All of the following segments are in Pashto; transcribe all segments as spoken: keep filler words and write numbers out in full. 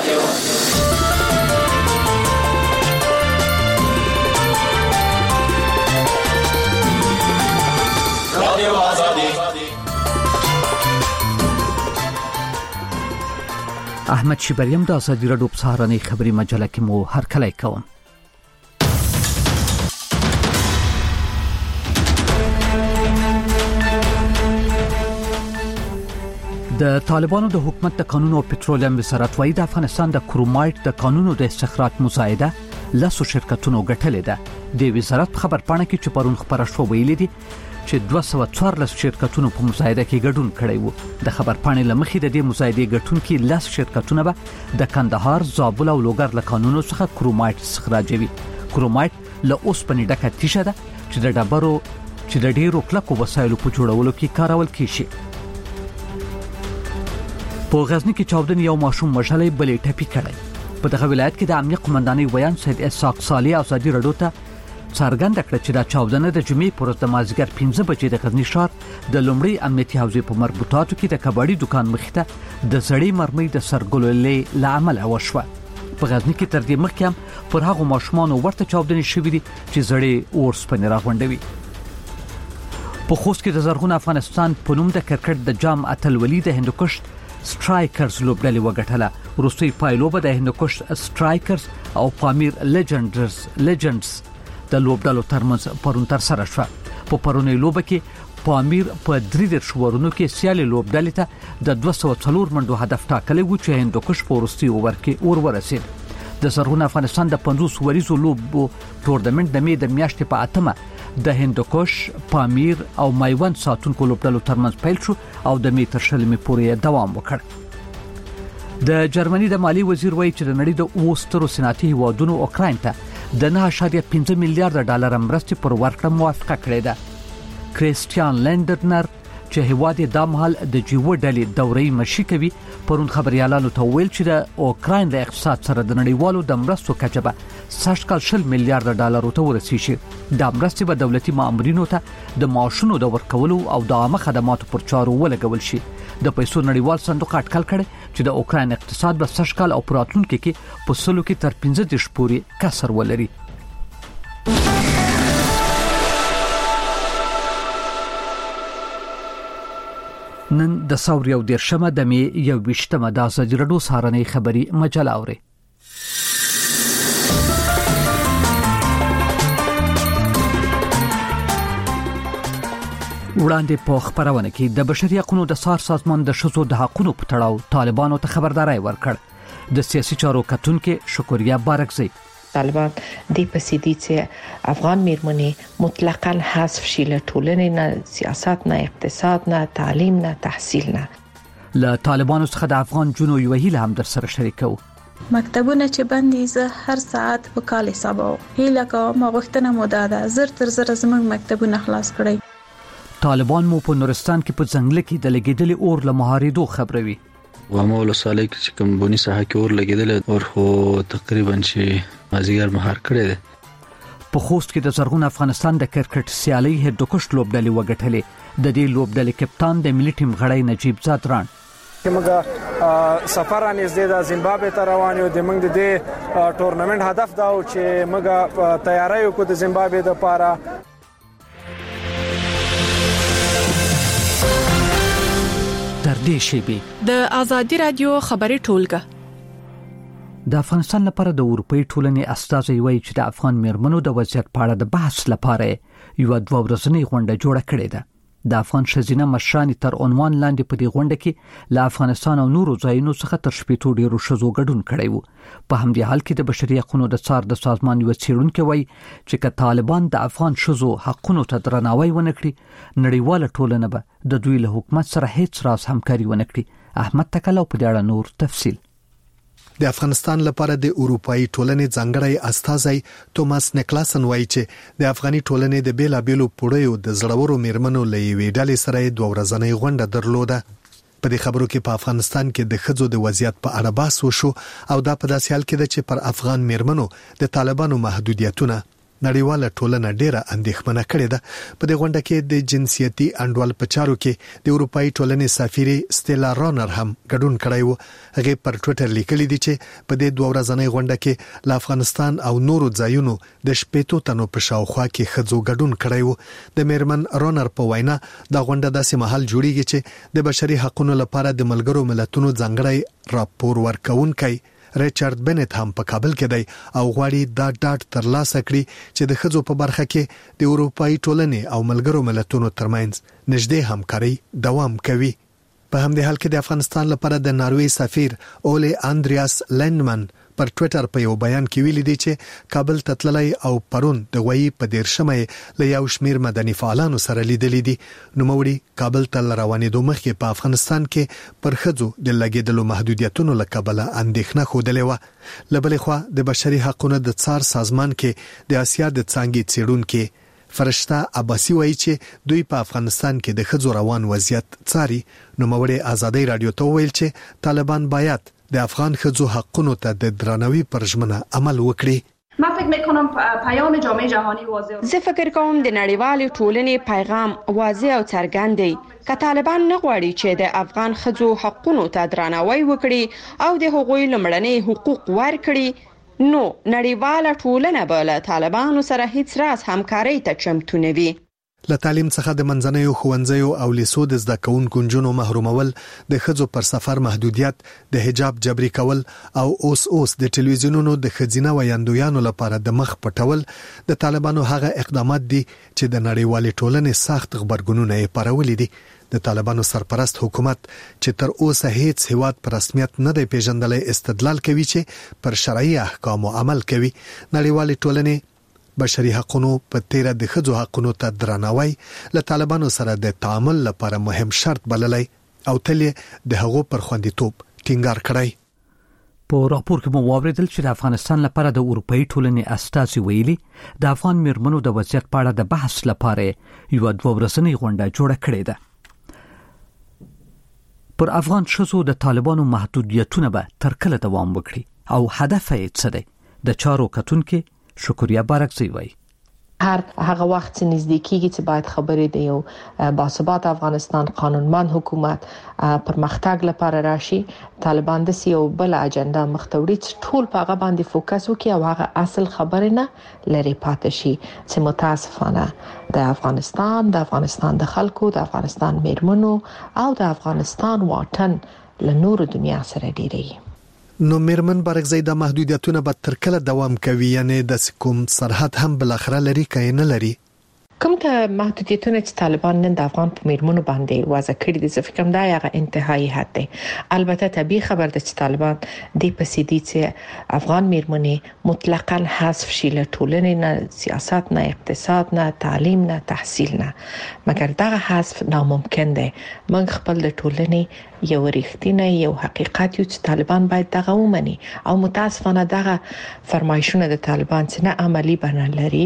رادیو آزادی. احمد شیبریم د آزادی راډیو په سهارنۍ خبري مجله کې مو هرکلی کوم. د طالبانو د حکومت د قانون او پټرولیم وزارت وايي د افغانستان د کرومایټ د قانونو د استخراج مزایده لاسو شرکتونو ګټلې ده. د وزارت خبر پاڼه کې چې پرون خبره شو ویلي دي چې دوه سوه څوارلس شرکتونو په مزایده کې ګډون کړی وو. د خبر پاڼې لمخې د دې مزایدې ګټونکي لس شرکتونه به د کندهار، زابل او لوګر له قانونو څخه کرومایټ استخراجوي. کرومایټ له اوسپنې ډکه تیشه ده چې د ډبرو چې د ډیرو کلکو وسایلو په جوړولو کې کارول کیږي. په غزنی کې چاودنې یو ماشوم وژلی بلې ټپي کړی. په دغه ولایت کې د امنیه قومندانۍ ویان سید اسحاق صالح ازادي راډیو ته څرګنده کړه چې دا چاودنه د جمعې پر ورځ د مازدیګر پنځه بجې د غزنی ښار د لومړي امنیتي حوزې په مربوطاتو کې د کباړي دکان مخې ته د زړې مرمۍ د سرګلولې له امله وشوه. په غزنی کې تر دې مخکې هم پر هغو ماشومانو ورته چاودنې شوې دي چې زړې اورسپنې راغونډوي. په خوست کې د زرغون افغانستان په نوم د کرکټ د جام اتلولي د هندوکش سټرایکرز لوبډلې وګټله. وروستۍ پایلوبه د هندوکش سټرایکرز او پامیر لیجنډرز لیجنډز د لوبډلو ترمنځ پرون تر سره شوه. په پرونی لوبه کې پامیر په درې دېرش ورونو کې سیالي لوبډلې ته د دوه سوه څلور منډو هدف ټاکلی و چې هندوکش په وروستي اوور کې اور ورسېد. د زرغون افغانستان د پنځوس وریزو لوبو ټورنمنټ د مې د میاشتې په اتمه د هندوکش، پامیر او میوند ساتونکو لوبډلو ترمنځ پیل شو او د مې تر شلمې پورې دوام وکړ. د جرمني د مالی وزیر وایي چې د نړۍ د اوو سترو صنعتي هیوادونو اوکراین ته د نه اعشاریه پنځه میلیارډ ډالر مرستې پر ورکړه موافقه کړې ده. کریسټیان لینډرنر چې هیواد یې د مهال د جیو ډلې دورې مشي کوي پرون خبريالانو ته ویل چې د اوکراین د اقتصاد سره د نړیوالو د مرستو کچه به سږکال شل میلیارډ ډالر ته ورسیږي. دا مرستې به دولتي مامورینو ته د معاشونو د ورکولو او د عامه خدماتو پر چارو ولګول شي. د پیسو نړیوال صندوق اټکل کړي چې د اوکراین اقتصاد به سږکال او پراتلونکو کې په سلو کې تر پنځه دېرش پورې کسر ولري. نن د ثور یو دیرشمه د مې یو ویشتمه د آزادي راډیو سهارنۍ خبري مجله اوري. وړاندې په خبرونه کې د بشري حقوقو د سار سازمان د شذو د حقوقو په تړاو طالبانو ته خبرداري ورکړ. د سیاسي چارو کتونکو شکریا بارکزی طالبان دی پسې دي چې افغان میرمنې مطلقاً حذف شي له ټولنې نه، سیاست نه، اقتصاد نه، تعلیم نه، تحصیل نه. له طالبانو څخه د افغان جنو یو هیله هم در سره شریکو. مکتبونه چې بندي زه هر ساعت په کال حسابو هیله کوم غوښتنه مو ده زر تر زر زموږ مکتبونه خلاص کړئ. طالبان مو په نورستان کې په ځنګل کې د لګیدلې اور له مهاریدو خبروي. وامول صالح چې کوم بونی ساحه کې اور لګیدل اور خو تقریبا شي مازیګر مهار کړی دی. په خوست کې د زرغون افغانستان د کرکټ سیالي هندوکش لوبډلې وګټلې. د دې لوبډلې کپتان د ملي ټیم غړی نجیب زادران موږ سفر نږدې د زیمبابوې ته روان یو. د موږ د دې ټورنمنت هدف دا و چې موږ تیاری وکړو د زیمبابوې لپاره. تر دې شیبې د آزادي رادیو خبري ټولګه د افغانستان لپاره د اروپאי ټولنې استازي وایي چې د افغان میرمنو د وضعیت په اړه د بحث لپاره یو دوه ورځنۍ غونډه جوړه کړې ده. د افغان شزینه مشران تر عنوان لاندې په دې غونډه کې له افغانستان او نورو ځایونو څخه تر شپږ ډیرو شزو ګډون کړی وو. په همدې حال کې د بشري حقوقو د څار د سازمان یو څېړونکو وایي چې که طالبان د افغان شزو حقوقو ته درناوی ونکړي نړیواله ټولنه به د دوی له حکومت سره هیڅ راز همکاري ونکړي. احمد تکلو په دې اړه نور تفصیل. د افغانستان لپاره د اروپאי ټولنې ځانګړی استازی توماس نیکلاسن وایي چې د افغاني ټولنې د بیلابېلو پوړیو د زړورو میرمنو لوي ډلې سره دوه ورځنۍ غونډه درلوده. په دې خبرو کې په افغانستان کې د ښځو د وضعیت په اړه بحث وشو او دا په داسې حال کې ده چې پر افغان میرمنو د طالبانو محدودیتونه نړیواله ټولنه ډیره اندېښمنه کړې ده. په دې غونډه کې د جنسيتي انډول پچارو کې د اروپאי ټولنې سفیر ستيلا رانر هم ګډون کړی و. هغه پر ټوئیټر لیکلي دي چې په دې دوه ورځنۍ غونډه کې له افغانستان او نورو ځایونو د شپېتو تنو په شاوخوا کې خځو ګډون کړی و. د میرمن رانر په وینا دا غونډه داسې مهال جوړیږي چې د بشري حقوقو لپاره د ملګرو ملتونو ځانګړی راپور ورکونکي ریچارډ بنت هم په کابل کې دی او غواړي دا ډاټ ترلاسه کړي چې د خځو په برخه کې د اروپאי ټولنې او ملګرو ملتونو ترمنځ نږدې همکاري دوام کوي. په همدې حال کې د افغانستان لپاره د ناروې سفیر اولی اندریاس لندمن پر ټوئیټر په یو بیان کې ویلي دی چې کابل ته تللی او پرون د غوي په دیرشمه له یو شمیر مدني فعالانو سره لیدلې دي. نو موري کابل ته روانېدو مخکې په افغانستان کې پر خځو د لګیدلو محدودیتونو لکبله اندېښنه خوده و. لبلې خو د بشري حقوقو د څار سازمان کې د آسیا د څنګه څېړونکو فرشته عباسی وایي چې دوی په افغانستان کې د خځو روان وضعیت څاري. نو موري ازادي رادیو ته ویل چې طالبان باید د افغان خځو حقونو ته د درناوي پر ژمنه عمل وکړي. ما فکر میکنم پیام جامعه جهانی واضح. زه فکر کوم د نړیوالې ټولنې پیغام واضح او څرګند دی. که طالبان نه غواړي چې د افغان خځو حقونو ته درناوی وکړي او د هغوی لمړنۍ حقوق ورکړي نو نړیواله ټولنه به له طالبانو سره هیڅ راز همکاري ته چمتو نه وي. له تعلیم څخه د منځنیو ښوونځیو او لیسو د زده کوونکو نجونو محرومول، د ښځو پر سفر محدودیت، د حجاب جبري کول او اوس اوس د ټلویزیونونو د ښځینه ویاندویانو لپاره د مخ پټول د طالبانو هغه اقدامات دي چې د نړیوالې ټولنې سخت غبرګونونه یې پارولي دي. د طالبانو سرپرست حکومت چې تر اوسه هیڅ هیواد پر رسمیت نه دی پیژندلی استدلال کوي چې پر شرعي احکامو عمل کوي. نړیوالې ټولنې بشري حقوقو په تیره د ښځو حقوقو ته درناوی له طالبانو سره د تعامل لپاره مهم شرط بللی او تل د هغو پر خوندیتوب ټینګار کړی. په راپور کې مو واوریدل چې د افغانستان لپاره د اروپאי ټولنې استازي ویلي د افغان میرمنو د وضعیت په اړه د بحث لپاره یو دوه ورځنۍ غونډه جوړه کړې ده. پر افغان شوزو د طالبانو محدودیتونه به تر کله دوام وکړي او هدف یې څه دی؟ د چارو کتونکو شکریا بارکزی وای هر هغه وخت چې نږدې کیږي چې باید خبرې دی یو باثبات افغانستان قانونمند حکومت پرمختګ لپاره راشي، طالبان د یو بل اجنډا مختوري چې ټول په هغه باندې فوکس وکړي او هغه اصل خبرې نه لري پاتې شي چې متاسفانه د افغانستان د افغانستان د خلکو د افغانستان میرمنو او د افغانستان واټن له نور دنیا سره ډیری. نو میرمن بارکزی د محدودیتونه به تر کله دوام کوي؟ یعنی د کوم سرحد هم بل اخره لري کای نه لري؟ کوم ته محدودیتونه چې طالبان نن د افغان په میرمنو باندې وضع کړي دي، زه فکر کوم دا یو انتهایی حد دی. البته طبيعي خبر ده چې طالبان د پسې دي چې افغان میرمنې مطلقاً حذف شي له ټولنې نه، سیاست نه، اقتصاد نه، تعلیم نه، تحصیل نه. مګر دا حذف ناممکن دی. موږ خپل د ټولنې یو ریښتینی یو حقیقت یو چې طالبان باید دغه ومني او متاسفانه دغه فرمایشونه د طالبان چې نه عملی بڼه لري،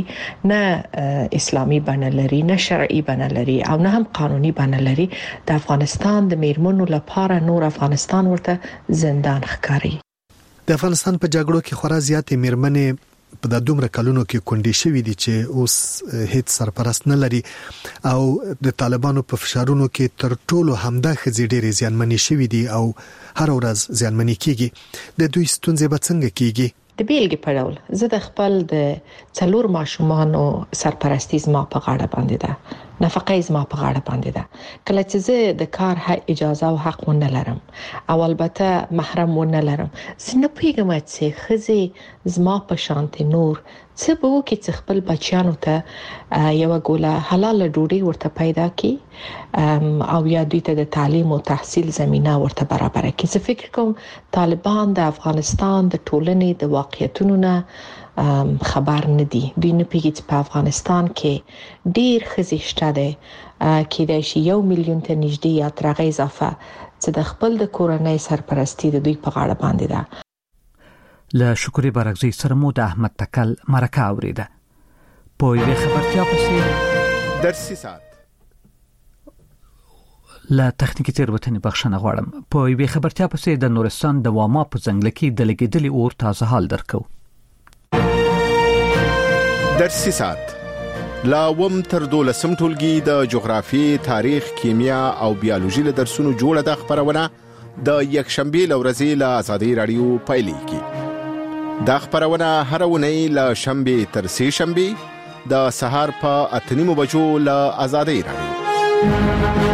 نه اسلامي بڼه لري، نه شرعي بڼه لري او نه هم قانوني بڼه لري، د افغانستان د میرمنو لپاره نور افغانستان ورته زندان ښکاري. د افغانستان په جګړو کې خورا زیاتې میرمنې په د دومره کلونو کې کونډې شوې دي چې اوس هیڅ سرپرست نه لري او د طالبانو په فشارونو کې تر ټولو همدا ښځې ډېرې زیانمنې شوې دي او هر ورځ زیانمنې کیږي. د دوی ستونزې به څنګه کیږي؟ د بیلګې په ډول زه د خپل د څلور ماشومانو سرپرستی زما په غاړه باندې ده، نفقه زما په غاړه باندې ده. کله چې زه د کار اجازه او حق ونه لرم او البته محرم ونه لرم، زه نه پوهیږم چې ښځې زما په شانت نور څه به وکړي چې خپل بچیانو ته یو ګوله حلال ډوډۍ ورته پیدا کړي او یا دوی ته د تعلیم او تحصیل زمينه ورته برابر کړي. زه فکر کوم طالبان د افغانستان د ټولنې د واقعیتونو نه خبر نه دي. دوی نه پیږي چې په افغانستان کې ډیر ښځې شته دي کې د شي یو میلیون ته نږدې یا تر هغه اضافه چې د خپل د کورنۍ سرپرستی د دوی په غاړه باندې ده. له شکرې بارکزی سره مو د احمد تکل مرکه اوریده. په یوه خبرتیا پسې درسي ساعت له تخنیکی تیروتنې بخښنه غواړم. په یوه خبرتیا پسې د نورستان د واما په ځنګل کې د لګیدلې اور تازه حال درکو. درسي سات لا وم تر دولسم ټولګي د جغرافي، تاریخ، کیمیا او بیولوژي له درسونو جوړه د خبرونه د یک شنبه لورځي له آزادۍ رادیو پایلیږي. د خبرونه هر ونی له شنبه تر سه شنبه د سهار په اتنیمو بجو له آزادۍ رادیو.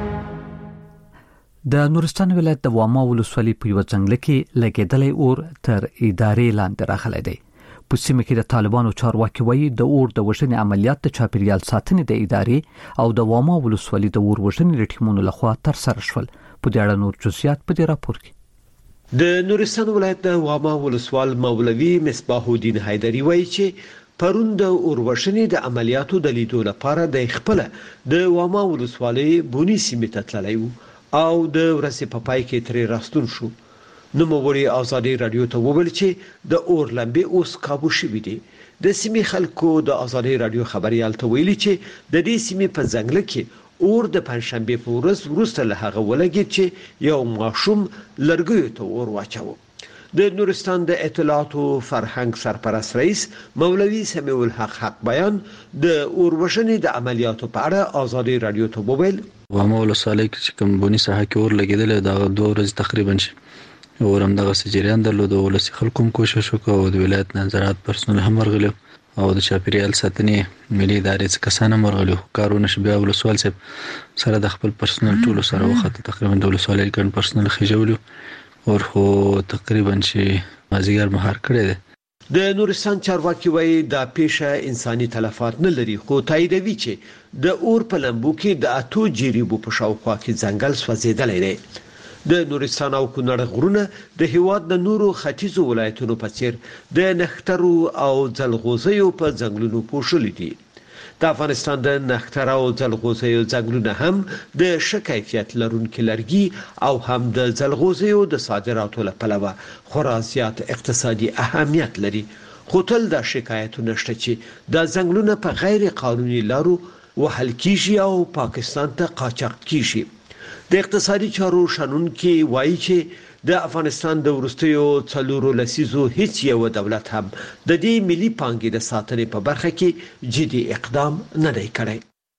د نورستان ولایت د واما ولسوالۍ په یو ځنګل کې لګیدلې اور تر ادارې لاندې راغلی دی. په سیمه کې د طالبانو چارواکي وایي د اور د وژنې عملیات د چاپیریال ساتنې د ادارې او د واما ولسوالۍ د اور وژنې ټیمونو لخوا تر سره شول. په دې اړه نور جزئیات په دې راپور کې. د نورستان ولایت د واما ولسوال مولوي مصباح الدین حیدری وایي چې پرون د اور وژنې د عملیاتو د لیدو لپاره د خپل د واما ولسوالۍ بونی سیمه ته تللی او د ورځې په پای کې ترې راستون شو. نو موري آزادۍ رادیو ته وویل چې د اور لمبې اوس کابو شوې دي. د سیمې خلکو د آزادۍ رادیو خبريال ته ویلي چې د دې سیمې په ځنګل کې اور د پنځشنبه په ورځ وروسته له هغه ولګید چې یو ماشوم لرګیو ته اور واچاوه. د نورستان د اطلاعات او فرهنګ سرپرست رئیس مولوي سمیع الحق حق بیان د اور وژنې د عملیاتو په اړه آزادۍ رادیو ته وویل واما ولسوالۍ کې کوم بونی ساحه کې اور لګیدل دا دوه ورځې تقریبا شي. ورم دغه سجریان درلود او ولسی خلکو کوشش وکاو د ولایت نظارت پرسنل هم ورغلو او د چاپیریال ساتنې ملي ادارې څخه کسان ورغلو. کارونه شبیا ولسوال صاحب سره د خپل پرسنل ټولو سره وخت تقریبا د ولسوالۍ ګڼ پرسنل خجولو او خو تقریبا شي مازیګر مهار کړی دی. د نورستان چارواکي وایي دا پیښه انساني تلفات نه لري خو تاییدوي چې د اور په لمبو کې د اتو جریبو په شاوخوا کې ځنګل سوځیدلی دی. د نورستان او کونړ غرونه د هیواد د نورو ختیځو ولایتونو په څیر د نخترو او ځلغوزیو په ځنګلونو پوښلي دي. د افغانستان د نختر او ځلغوزیو ځنګلونه هم د ښه کیفیت لرونکي لرګي او هم د ځلغوزیو د صادراتو لپاره خورا زیات اقتصادي اهمیت لري. خو تل دا شکایتونه شته چې د ځنګلونه په غیر قانوني لارو وهل کیږي او پاکستان ته قاچاق کیږي. د اقتصادي چارو شنونکي وایي چې د افغانستان د ورستیو څلورو لسیزو هیڅ یو دولت هم د دې ملي پانګې د ساتنې په برخه کې جدي اقدام نه دی کړی.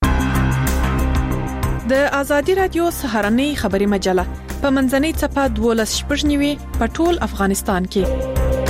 د آزادۍ رادیو سهارنۍ خبري مجله په منځنۍ صفحه دولس شپږ نیوي په ټول افغانستان کې.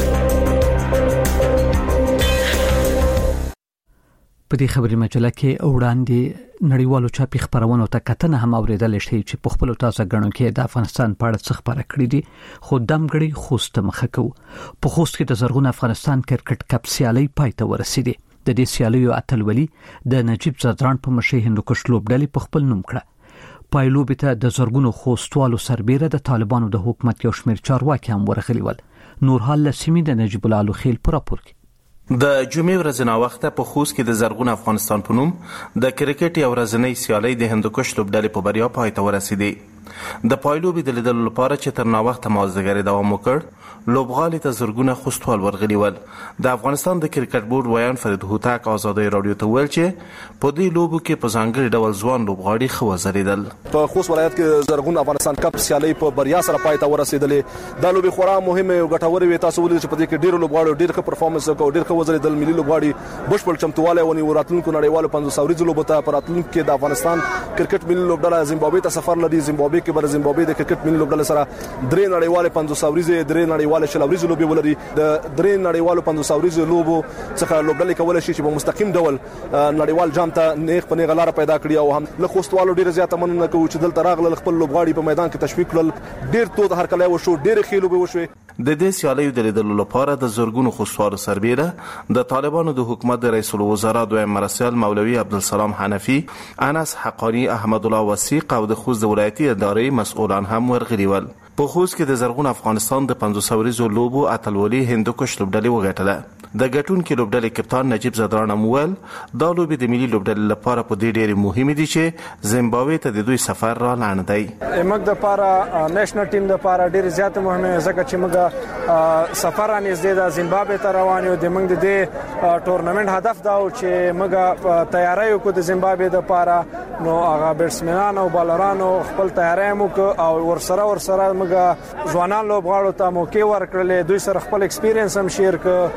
په دې خبري مجله کې وړاندې نړیوالو چاپي خبرونو ته کتنه هم اوریدل شي چې په خپل تازه غنو کې د افغانستان په اړه څه خبره کړې دي. خو دمګړي خوست مخه کو په خوست کې د زرغون افغانستان کرکټ کپ سیالي پای ته ورسیدي. د دې سیالیو اتلولي د نجیب زدران په مشي هندوکش لوبډلې په خپل نوم کړه. پایلوب ته د زرغونو خوستوالو سربېره د طالبانو د حکومت یو شمېر چارواکي هم ورغلي ول. نور حال لسیمې د نجیب الله خیل پر راپور کې. د جمعې ورځ نه وخته په خوست کې د زرغون افغانستان په نوم د کرکټ یو ورځنۍ سیالي د هندوکش لوبډلې په بریا پای ته ورسېدې. د پایلوبي د لیدلو لپاره چې تر ناوخته مازدیګر دوام وکړ لوبغالي ته زرغونه خوستوال ورغلي ول. د افغانستان د کرکټ بورډ ویان فرید هوتک آزادۍ رادیو ته ویل چې په دې لوبو کې په ځانګړي ډول ځوان لوبغاړي ښه وځلېدل. په خوست ولایت کې زرغون افغانستان کپ سیالي په بریا سره پای ته ورسېدلې. دا لوبي خورا مهمه او ګټوره وي. تاسو ولې چې په دې کې ډېر لوبغاړي ډېر ښه پرفارمنس وکړ ډېر ښه وځلېدل. ملي لوبغاړي بشپړ چمتواله ونی وراتلونکو نړیوالو پنځوس اوريزو لوبو ته پراتلونکو کې د افغانستان کرکټ ملي لوبډله زیمبابوې ته سفر لري. زیمبابوې کې بر زیمبابوې د کرکټ ملي لوبډله سره درې نړیوال پنځوس اوريزو درې نړیوال شل اوريزو لوبي ولري. د درې نړیوالو پنځوس اوريزو لوبو څخه لوبډله کول شي چې په مستقیم ډول نړیوال جام ته نیغ په نیغه لار پیدا کړی او هم له خوستوالو ډیره زیاته مننه کوو چې دلته راغله خپل لوبغاړي په میدان کې تشویق کړل. ډیر تود هرکلی وشو ډیر ښه لوبي وشوي. د دې سیالیو د لیدلو لپاره د زرګونو خوستوالو سربېره د طالبانو د حکومت د رئیس الوزرا دویم مرستیال مولوي عبدالسلام حنفي، انس حقانی، احمد الله وثیق او د خوست د ولایتي ادارې مسؤلان هم ورغلي ول. په خوست کې د زرغون افغانستان د پنځوس اوريزو لوبو اتلولي هندوکش لوبډلې وګټله. د ګټونکو لوبډلې کپتان نجیب زدران مویل دا لوبې د ملي لوبډلې لپاره په دې ډېر مهمه دي چې زیمبابوې ته د دوی سفر را لاندې دی. موږ د لپاره نېشنل ټیم د لپاره ډېر زیات مهمه ځکه چې موږ سفر انځدې د زیمبابوې ته روان یو. د موږ د ټورنمنت هدف دا و چې موږ تیاری وکړو د زیمبابوې د لپاره. نو هغه بیټسمنان او بالرانو خپل تیاری مو او ورسره ورسره موږ ځوانان لوبغاړو ته موقع ورکړلې. دوی سره خپل ایکسپیرینس هم شیر ک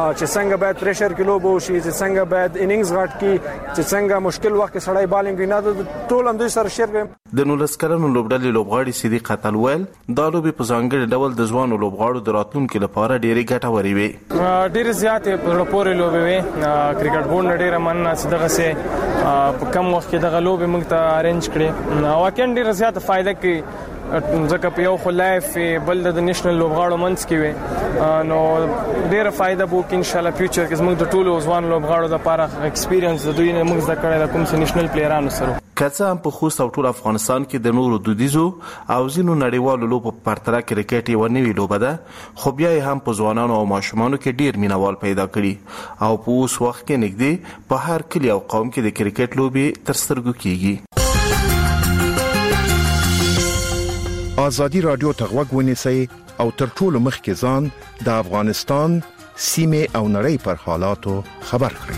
چې څنګه باید پریشر کې لوب وشي، چې څنګه باید انینګز غټ کی، چې څنګه مشکل وخت کې سړی بالینګ نه ټول هم دوی سره شیر کوي. د نولس کلنو لوبډلې لوبغاړي صدیق اتلویل دا لوبې په ځانګړي ډول د ځوانو لوبغاړو د راتلونکو لپاره ډېرې ګټورې وي. ډېر زیاتې پورې لوبې وي. کرکټ بورډ نه ډېره مننه چې دغه سه په کم وخت کې دغه لوبې موږ ته ارینج کړې. واقعا ډېره زیاته فائدہ کوي ځکه په یو خو لایف بل د نېشنل لوبغاړو منځ کې وي، نو ډېره فائدہ بو کې ان شاء الله فیوچر کې موږ د ټولو ځوان لوبغاړو لپاره ایکسپیرینس د دوی نه موږ زده کړی د کوم څه نېشنل پلیرانو سره. کڅه هم په خوست او ټول افغانستان کې د نورو دودیزو او ځینو نړیوالو لوبو په پرتله کرکټ یو نوې لوبه ده، خو بیا هم په ځوانانو او ماشومانو کې ډیر مینوال پیدا کړي او په اوس وخت کې نږدې په هر کلی او قوم کې د کرکټ لوبې تر سترګو کیږي. آزادی رادیو ته غوږ ونیسئ او تر ټولو مخکې ځان د افغانستان سیمې او نړۍ پر حالاتو خبر کړئ.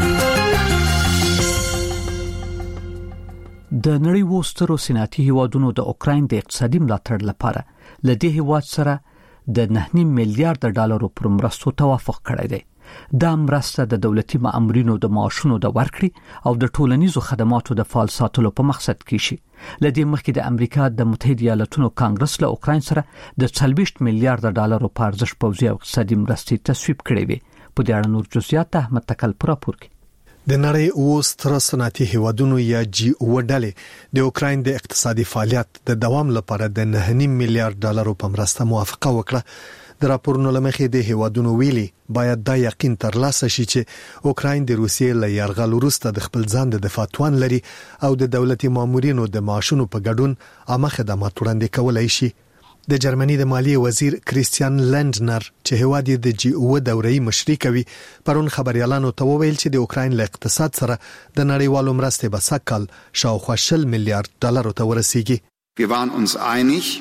د نړۍ وسترو صنعتي هیوادونو د اوکراین د اقتصادي ملاتړ لپاره لدې هیواد سره د نه نیم میلیارډ ډالرو پر مرستو توافق کړی دی. دا مرسته د دولتي مامورینو د معاشونو د ورکړې او د ټولنیزو خدماتو د فعال ساتلو په مقصد کې شي. لدې مخکې د امریکا د متحده ایالاتونو کانګرس له اوکراین سره د څلوېښت میلیارډ ډالرو په ارزښت پوځي او اقتصادي مرستې تصویب کړې وي. په دې اړه نور جزئیات احمد تکل پر راپور کې. د نړۍ اوستر صنعتي هیوادونو یا جی او ډلې د اوکراین د اقتصادي فعالیت د دوام لپاره د نه نیم میلیارډ ډالرو په مرسته موافقه وکړه. د راپورونو لمخې د هیوادونو ویلي باید دا یقین ترلاسه شي چې اوکراین د روسیې له یرغل وروسته د خپل ځان د دفاع توان لري او د دولتي مامورینو د معاشونو په ګډون عامه خدمات وړاندې کولای شي. د جرمني د مالیې وزیر کریستیان لندنر چې هیواد یې د جی او دورې مشري کوي پرون خبريالانو ته وویل چې د اوکراین له اقتصاد سره د نړیوالو مرستې به سکهال شاوخوا شل میلیارډ ډالر ته ورسیږي. Wir waren uns einig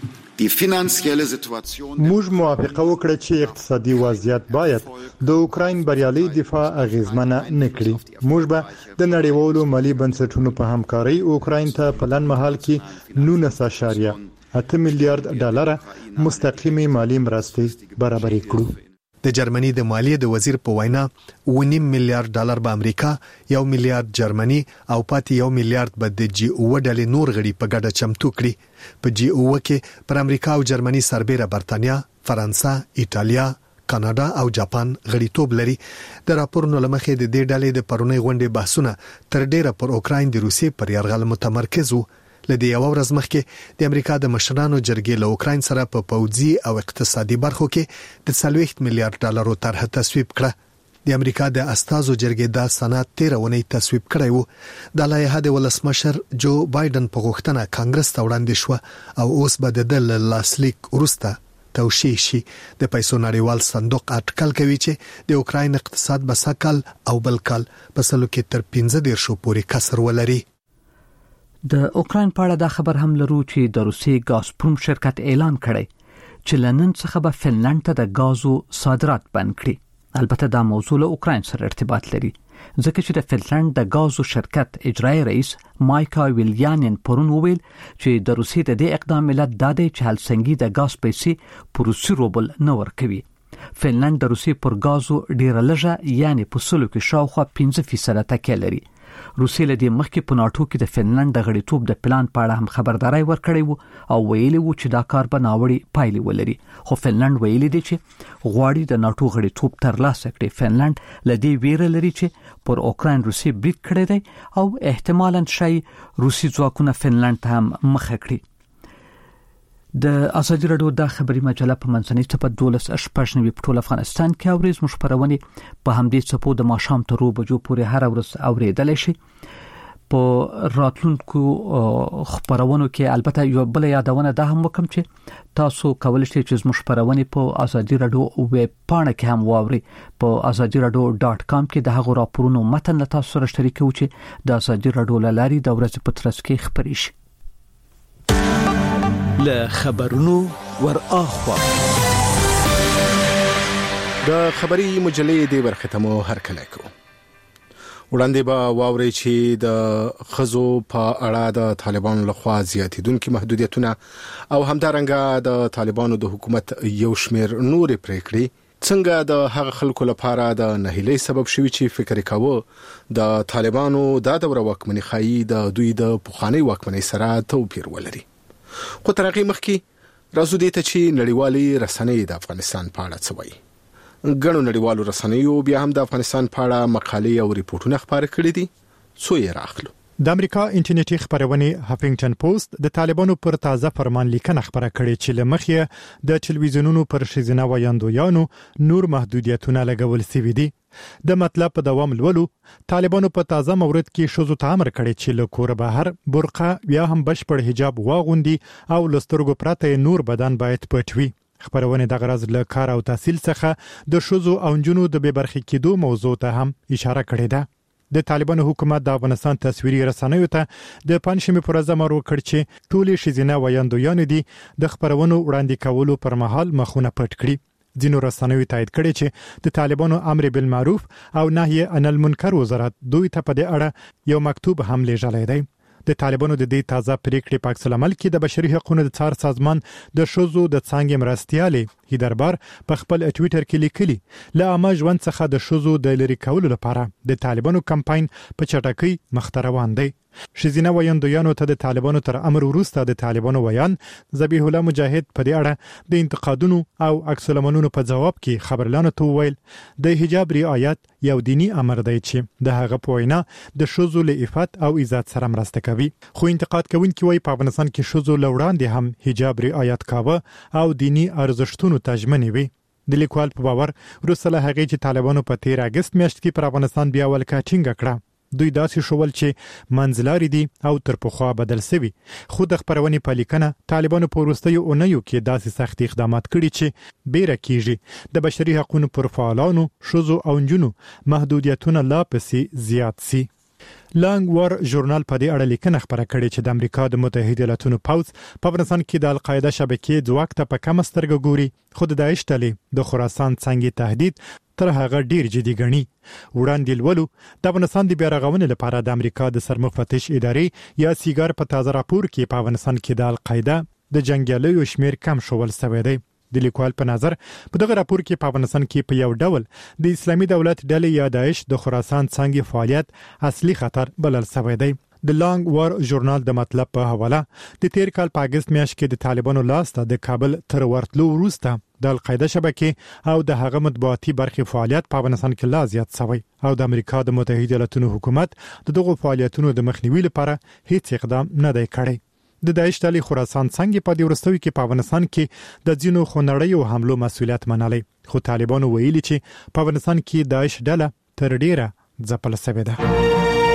موږ موافقه وکړه چې اقتصادي وضعیت باید د اوکراین بریالي دفاع اغیزمنه نکړي. موږ به د نړیوالو مالی بنسټونو په همکارۍ اوکراین ته په لنډ مهال کې نولس اعشاریه اته میلیارډ ډالر مستقیمي مالی مرستې برابرې کړو. د جرمني د مالیې د وزیر په وینا ونیم میلیارډ ډالر به امریکا، یو میلیارډ جرمني او پاتې یو میلیارډ به د جی او ډلې نور غړي په ګډه چمتو کړي. په جی او کې پر امریکا او جرمني سربېره برتانیا، فرانسه، ایټالیا، کاناډا او جاپان غړیتوب لري. د راپورونو لمخې د دې ډلې د پرونی غونډې بحثونه تر ډیره پر اوکراین د روسیې پر یرغل متمرکز وو. لدې یو ورځ مخکې د امریکا د مشرانو جرګې له اوکراین سره په پوځي او اقتصادي برخو کې د څلوېښت میلیارډ ډالرو طرحه تصویب کړه. د امریکا د استازو جرګې دا سند تیر اونۍ تصویب کړی وو. د لایحه د ولسمشر جو بایدن په غوښتنه کانګرس ته وړاندې شو او اوس به د لاسلیک ورسته توشیح شي. د پیسو نړیوال صندوق اټکل کوي چې د اوکراین اقتصاد به سکهال او بل کال په سلو کې تر پنځه دېرش پورې کسر ولري. د اوکراین په اړه دا خبر هم لرو چې د روسي ګازپروم شرکت اعلان کړی چې لنن څخه به فنلند ته د غازو صادرات بند کړي. البته دا موضوع له اوکراین سره ارتباط لري ځکه چې د فنلند د غازو شرکت اجرایی رئیس مایکا ویلیانین پرون وویل چې د روسي د دې اقدام علت دا دی چې هلسنګي د غاز پیسې په روسي روبل نه ورکوي. فنلند د روسي پر غازو ډیره لږه یعنی په سلو کې شاوخوا پنځه فیصد تکیه لري. روسیې له دې مخکې په ناټو کې د فنلند د غړیتوب د پلان په اړه هم خبرداري ورکړې وو او ویلي وو چې دا کار به ناوړي پایلې ولري. خو فنلند ویلي دی چې غواړي د ناټو غړیتوب ترلاسه کړي. فنلند له دې ویره لري چې پر اوکراین روسي برید کړی دی او احتمالاً شي روسي ځواکونه فنلند ته هم مخه کړي. د ازادي رادیو د خبري مجله په منځنۍ څپه دولس شپږ نوي په ټول افغانستان کې اوريز مش خبرونه په همدې څپو د ماشام ته رو بجو پورې هر ورځ اوریدل شي. په راتلونکو خبرونو کې البته یو بل یادونه ده هم وکم چې تاسو کولای شئ چې زموږ خبرونه په ازادي رادیو ویب پاڼه کې هم واوري. په ازادي رادیو ډاټ کام کې د هغو راپورونو متن له تاسو سره شریکو چې د ازادي رادیو لاري د ورځې په ترڅ کې خبري شي. له خبرونو ور اخوا د خبري مجلې د برختمو هر کله کو وړاندې به واوري چې د خزو په اړه د طالبانو لخوا زیاتیدونکو محدودیتونه او همدارنګه د طالبانو د حکومت یو شمیر نور پریکړې څنګه د هغه خلکو لپاره د نهیلۍ سبب شوی چې فکر کاوه د طالبانو د دوره واکمنۍ خایي د دوی د پخوانی واکمنۍ سره توپیر ولري. خو تر هغه مخکې راځو دې ته چې نړیوالې رسنۍ د افغانستان په اړه څه وایي. ګڼو نړیوالو رسنیو بیا هم د افغانستان په اړه مقالې او ریپورتونه خپاره کړي دي. څو یې راخلو. د امریکا انټرنیټي خبرونه هافینګټن پوسټ د طالبانو پر تازه فرمان لیکنه خبره کړې چې لمخې د ټلویزیونونو پر شیزنه وایاندویانو نور محدودیتونه لګول سوي دي. د مطلب په دوام لولو طالبانو په تازه مورد کې شوزو ته امر کړی چې له کور بهر برقه یا هم بشپړ حجاب واغوندي او لسترګو پرته نور بدن باید پټ وي. خبرونه د غرض له کار او تحصیل څخه د شوزو او جنونو د بې برخې کېدو موضوع ته هم اشاره کړې ده. د طالبانو حکومت د افغانستان تصویري رسنیو ته د پنځمې پر ورځ امر وکړ چې ټولې شیزینه وایاندویان دي د خبرونو وړاندې کولو پر مهال مخونه پټ کړي. ځینو رسنیو تایید کړي چې د طالبانو امر بالمعروف او نهي عن المنکر وزارت دوی ته په دې اړه یو مکتوب هم لیږلی دی. د طالبانو د دې تازه پریکړې په عکس العمل کې د بشري حقوقو د څار سازمان د شوزو د څنګه مرستيالي هیدربار په خپل ټوئیټر کې لیکلي لا ما ژوند څخه د شوزو د لری کولو لپاره د طالبانو کمپاین په چټکۍ مخ روان دی. شیزینه وایاندویانو ته د طالبانو تر امر وروسته د طالبانو ویان ذبیح الله مجاهد په دې اړه د انتقادونو او عکس العملونو په جواب کې خبرلانو ته ویل د حجاب رعایت یو دینی امر دی چې د هغه په وینا د شوزو له عفت او عزت سره مرسته کوي. خو انتقاد کوونکي وایي په افغانستان کې شوزو لوړاندې هم حجاب رعایت کاوه او دینی ارزښتونو ته ژمنې وي. د لیکوال په باور وروسته له هغې چې طالبانو په تیر اگست میاشت کې پر افغانستان بیا ولکه ټینګه کړه دوی داسې شول چې منځلاري دي او تر پخوا بدل شوي. خو د خبرونې په لیکنه طالبانو په وروستیو اونیو کې داسې سخت اقدامات کړي چې بیره کیږي د بشري حقوقو پر فعالانو شوزو او جنونو محدودیتونه لا پسې زیات سي. لانګ وار ژورنال په دې اړه لیکنه خبره کړې چې د امریکا د متحده ایالاتونو پوځ په افغانستان کې د القاعده شبکې ځواک ته په کم سترګه ګوري خو د داعش ډلې د خراسان څنګه تهدید تر هغه ډیر جدي ګڼي. وړاندې لولو د افغانستان د بیارغونې لپاره د امریکا د سرمفتش ادارې یا سیګار په تازه راپور کې په افغانستان کې د القاعده د جنگیالیو شمیر کم شول شوی دی. د لیکوال په نظر په دغه راپور کې په افغانستان کې په یو ډول د اسلامي دولت ډلې یا داعش د خراسان څنګه فعالیت اصلي خطر بلل شوی دی. د لانګ وار ژورنال د مطلب په حواله د تیر کال په اگست میاشت کې د طالبانو لاسته د کابل تر ورتلو وروسته د القاعده شبکې او د هغه مطبوعاتي برخې فعالیت په افغانستان کې لا زیات شوی او د امریکا د متحده ایالاتونو حکومت د دغو فعالیتونو د مخنیوي لپاره هیڅ اقدام نه دی کړی. د داعش ډلې خراسان څنګه په دې ورستوي کې په افغانستان کې د ځینو خونړیو حملو مسولیت منلي خو طالبانو ویلي چې په افغانستان کې داعش ډله تر ډیره ځپل شوې ده.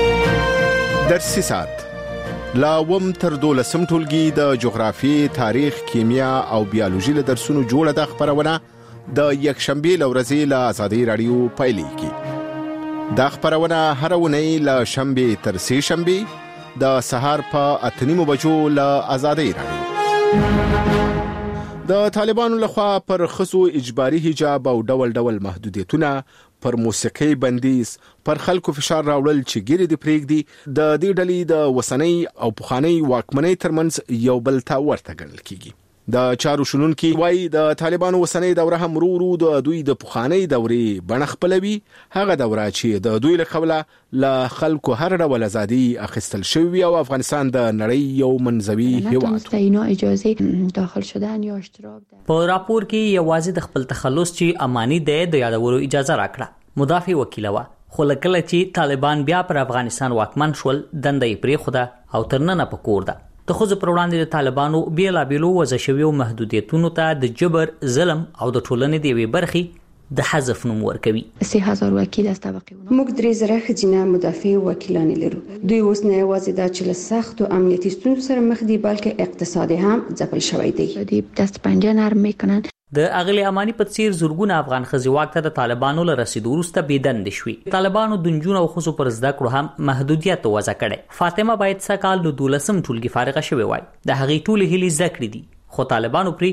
درسي سات لا وم تر دولسم ټولګي د جغرافي، تاریخ، کیمیا او بیولوژي له درسونو جوړه د خبرونه د یکشنبه لورځي له آزادۍ رادیو پایلیږي. دا خبرونه هر ونی له شنبه تر سه شنبه د سهار په اتنیمو بجو له آزادۍ رادیو. د طالبانو لخوا پر خصو اجباري حجاب او ډول ډول محدودیتونه، پر موسیقي بندیز، پر خلکو فشار راوړل چې ګیرې د پریږدي د دې ډلې د وسنۍ او پخوانی واکمنۍ ترمنځ یو بل ته ورته ګڼل کیږي. د چارو شنونکي وایي د طالبانو وسنۍ دوره هم ورو ورو د دوی د پخوانی دورې بڼه خپلوي، هغه دوره چې د دوی له قبله له خلکو هر ډول ازادي اخیستل شوی او افغانستان د نړۍ یو منځوي هیواد اینا اجازه داخل شدن یا اشتراک. په راپور کې یوازې د خپل تخلص چې اماني دی د یادولو اجازه راکړه. مدافع وکیل و خو لکه چې طالبان بیا پر افغانستان واکمن شول دندې پرې خوده او ترننه پکور ده. د خوځ پر وړاندې د طالبانو بیلا بیلو وځ شویو محدودیتونو ته د جبر، ظلم او د ټولنې د وی برخي د حذف نوم ورکوي. سه هزار وکیل از طبقه موږ درې زره خځینه مدافع وکیلان لرو. دوی اوس نه یوازې د چل سخت او امنیتي ستونزو سره مخ دي بلکې اقتصادي هم ځپل شوی دی. دوی دست پنجه نرم میکنن. د اغلی امانی په څیر زورګونه افغان خزي واک ته د طالبانو له رسیدو وروسته بيدند شوي. طالبانو د نجونو او خصو پر زده کړو هم محدودیت وضع کړي. فاطمه باید سکال د دولسم ټولګي فارغه شوی وای. د هغې ټولې هلي زده کړې دي خو طالبانو پرې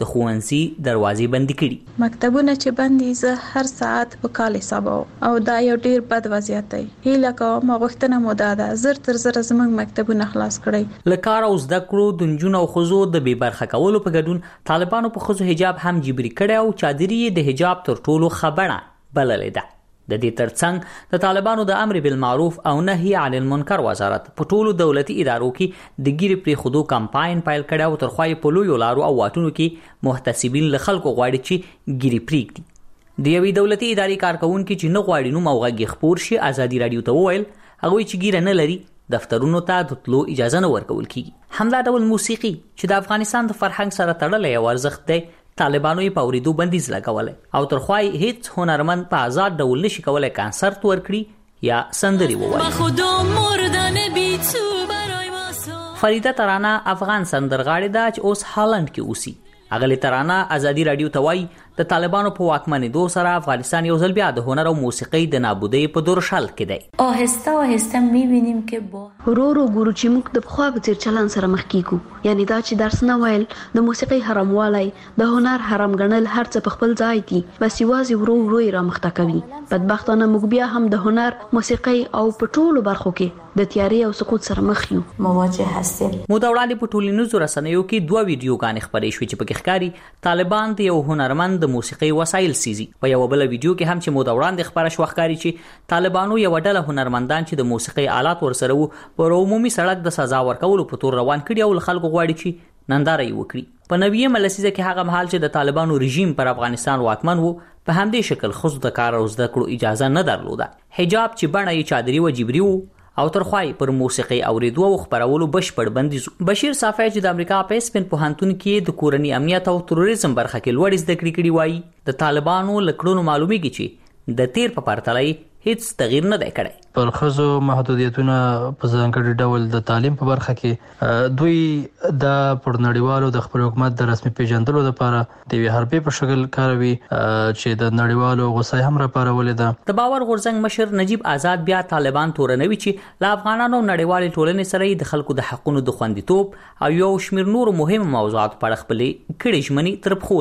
د ښوونځي دروازې بندي کړي. مکتبونه چې بندي زه هر ساعت په کال حسابو او دا یو ډیر بد وضعیت دی. هیله کوم غوښتنه مو دا ده زر تر زر زموږ مکتبونه خلاص کړئ. له کار او زده کړو د نجونو او ښځو د بې برخه کولو په ګډون طالبانو په ښځو حجاب هم جبري کړی او چادري یې د حجاب تر ټولو خبره بللې ده. د دې ترڅنګ د طالبانو د امر بالمعروف او نهي عن المنکر وزارت په ټولو دولتي ادارو کې د ګیرې پرې خودو کمپاین پیل کړی او تر خوای په لویو لارو او واټونو کې محتسبین له خلکو غواړي چې ګیرې پرېږدي. د یوې دولتي ادارې کارکونکي چې نه غواړي نوم او غږ خپور شي ازادي رادیو ته وویل هغوی چې ګیره نه لري دفترونو ته د تلو اجازه نه ورکول کیږي. همدا ډول موسیقي چې د افغانستان د فرهنګ سره تړلی یو ارزښت دی طالبانو یې په اورېدو بندیز لګولی او تر خوای هیڅ هنرمند په آزاد ډول نشي کولی کانسرت ورکړي یا سندرې ووایي. فریده ترانه افغان سندرغاړې ده چې اوس هالند کې اوسي. اغلی ترانه ازادي رادیو ته وایي د طالبانو په واکمنېدو سره افغانستان یو ځل بیا د هنر او موسیقۍ د نابودۍ په دورشل کې دی. آهسته آهسته می‌بینیم که با ورو ورو ګورو چې موږ د پخوا په څیر چلند سره مخ کیږو. یعنی دا چې درس نه ویل د موسیقۍ حراموالی د هنر حرام ګڼل هر څه په خپل ځای دي بس یوازې ورو ورو یې رامخته کوي. بدبختانه موږ بیا هم د هنر موسیقۍ او په ټولو برخو کې د تیاري او سقوط سره مخ یو. مواجه هستیم. مو دا وړاندې په ټولنیزو رسنیو کې دوه ویډیوګانې خپرې شوې چې پکې ښکاري طالبان د یو هنرمند د موسیقۍ وسایل سیزي. په یو بل ویډیو کې هم چې مو دا وړاندې خبره شو ښکاري چې طالبانو یو ډله هنرمندان چې د موسیقۍ آلات ورسره وو پر عمومي سړک د سزا ورکولو په تور روان کړي او خلکو غواړي چې ننداره یې وکړي. په نویمه لسیزه کې هغه مهال چې د طالبانو رژیم پر افغانستان واکمن وو په همدې شکل ښځو د کار او زده کړو اجازه نه درلوده. حجاب چې بڼه یې چادري و جبري وو او تر خوای پر موسیقي اوریدو او خبرولو بشپړ بندیز. بشیر صافی چې د امریکا په اسپن پوهنتون کې د کورنی امنیت او تروریزم برخه کې لوړ زده کړې کړې وایي د طالبانو لکړونو معلومیږي چې د تیر په پرتلای هیڅ تغییر نه دی کړی. پر ښځو محدودیتونه په ځانګړي ډول د تعلیم په برخه کې دوی د پر نړیوالو د خپل حکومت د رسمي پیژندلو لپاره د وی حربي په شکل کاروي چې د نړیوالو غوسه هم را پارولې ده. د باور غورځنګ مشر نجیب آزاد بیا طالبان تورنوي چې لا افغانانو نړیوالې ټولنې سره د خلکو د حقونو د خوندیتوب او یو شمیر نور مهم موضوعات په اړه خپلې کړي ژمنې تر پخو